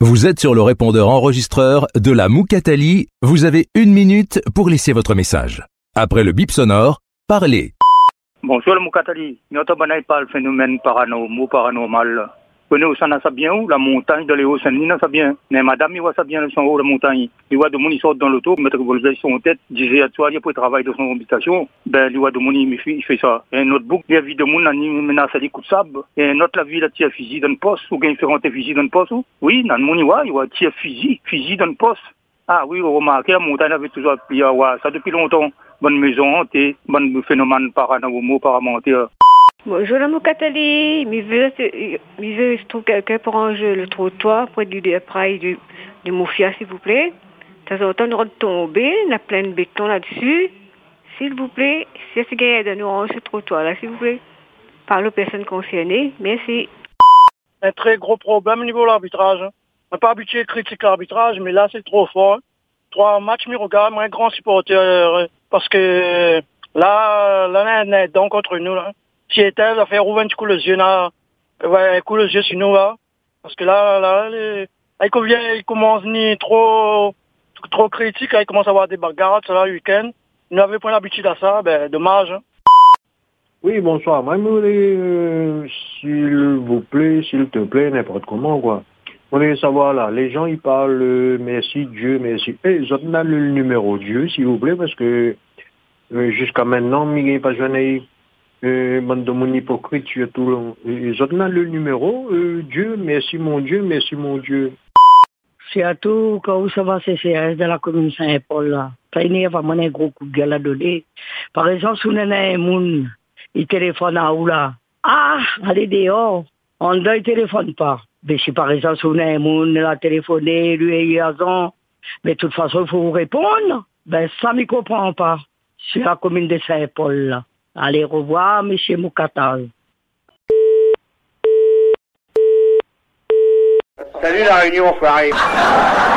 Vous êtes sur le répondeur enregistreur de la Moukatali. Vous avez 1 minute pour laisser votre message. Après le bip sonore, parlez. Bonjour le Moukatali. Notre banane parle phénomène paranormal. Connaissez ça ça bien où la montagne de Léo Saint-Denis ça bien. Mais madame il voit ça bien le son haut la montagne. Il voit de monde il sort dans l'auto mettre le volage sur tête, disait à toi il pour travailler dans son habitation. Ben il voit de monde il fait ça. Et notre bouc il y a vie de monde ni menace les coups de sable. Et notre la vie la tire fusil dans le poste ou gagne faire rentrer fusil dans le poste. Oui, dans le monde il voit tire fusil dans le poste. Ah oui, vous remarquez la montagne avait toujours appuyé ça depuis longtemps. Bonne maison hantée, bon phénomène paramentaire. Bonjour la Moukatali, je trouve quelqu'un pour ranger le trottoir près du près du Moufia, s'il vous plaît. De temps en temps, nous retomber, on a plein de béton là-dessus. S'il vous plaît, si c'est qu'il de nous ranger ce trottoir-là, s'il vous plaît. Parle aux personnes concernées, merci. Un très gros problème au niveau de l'arbitrage. On n'est pas habitué à critiquer l'arbitrage, mais là, c'est trop fort. 3 matchs, mais regarde, moi, un grand supporter, parce que là, on est donc contre nous, là. Si était, ça fait ouvrir un petit coup les yeux, là. Ouais, un coup les yeux sur nous, là. Parce que là, il commence ni trop critique, là, il commence à avoir des bagarres, ça, là, le week-end. Nous n'avions pas l'habitude à ça, ben, dommage. Hein. Oui, bonsoir. Moi, s'il vous plaît, s'il te plaît, n'importe comment, quoi. On voulait savoir, là, les gens, ils parlent merci Dieu, merci. Ils ont le numéro Dieu, s'il vous plaît, parce que jusqu'à maintenant, il n'y a pas jamais bande de mon hypocrite, surtout. Ils ont le numéro Dieu, merci mon Dieu, merci mon Dieu. C'est à tout, quand ça va, CCS de la commune Saint-Paul, là. Il y a vraiment un gros coup de gueule à donner. Par exemple, si on a un monde, il téléphone à où là? Ah, allez dehors. On ne téléphone pas. Mais si par exemple, si on a un monde, il a téléphoné, lui, il a raison. Mais de toute façon, il faut vous répondre. Ben, ça, ne me comprend pas. C'est la commune de Saint-Paul, là. Allez, au revoir, monsieur Moukatal. Salut la réunion, enfoiré.